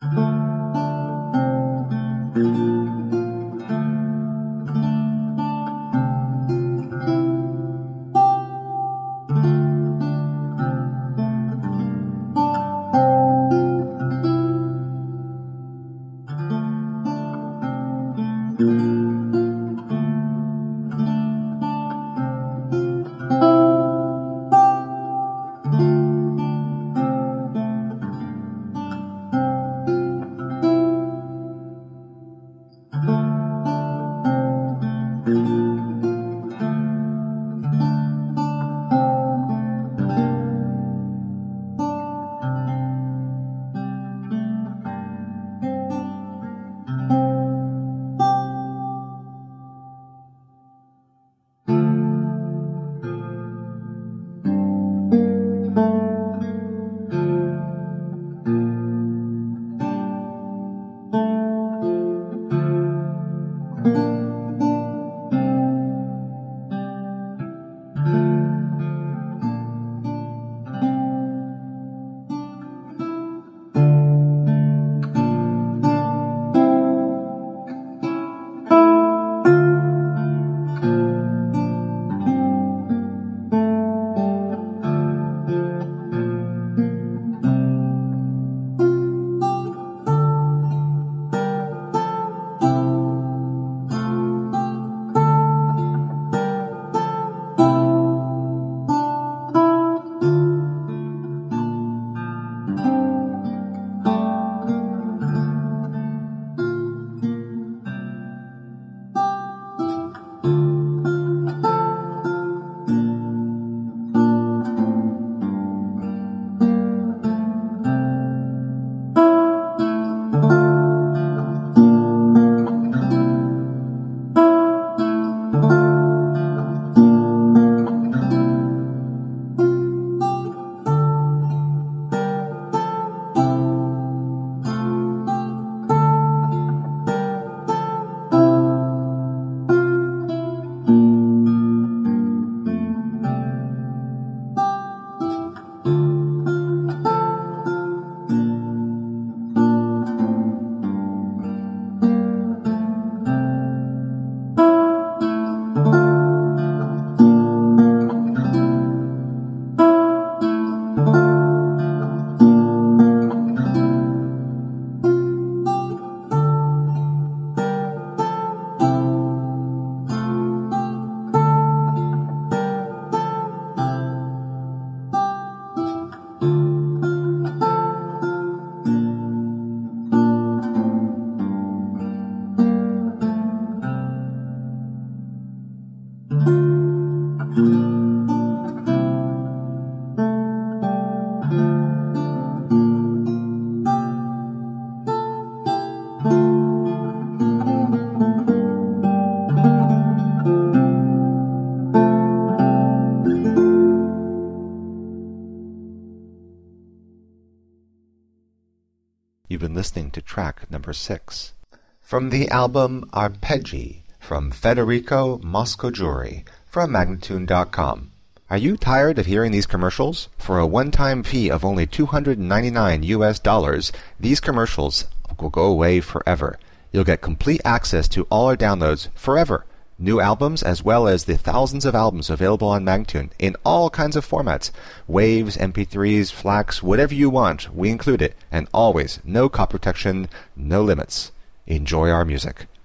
You've been listening to track number 6 from the album Arpeggi from Federico Moscoggiuri from Magnatune.com. Are you tired of hearing these commercials? For a one-time fee of only $299, these commercials will go away forever. You'll get complete access to all our downloads forever. New albums as well as the thousands of albums available on Magnatune in all kinds of formats. Waves, MP3s, FLACs, whatever you want, we include it. And always, no copy protection, no limits. Enjoy our music.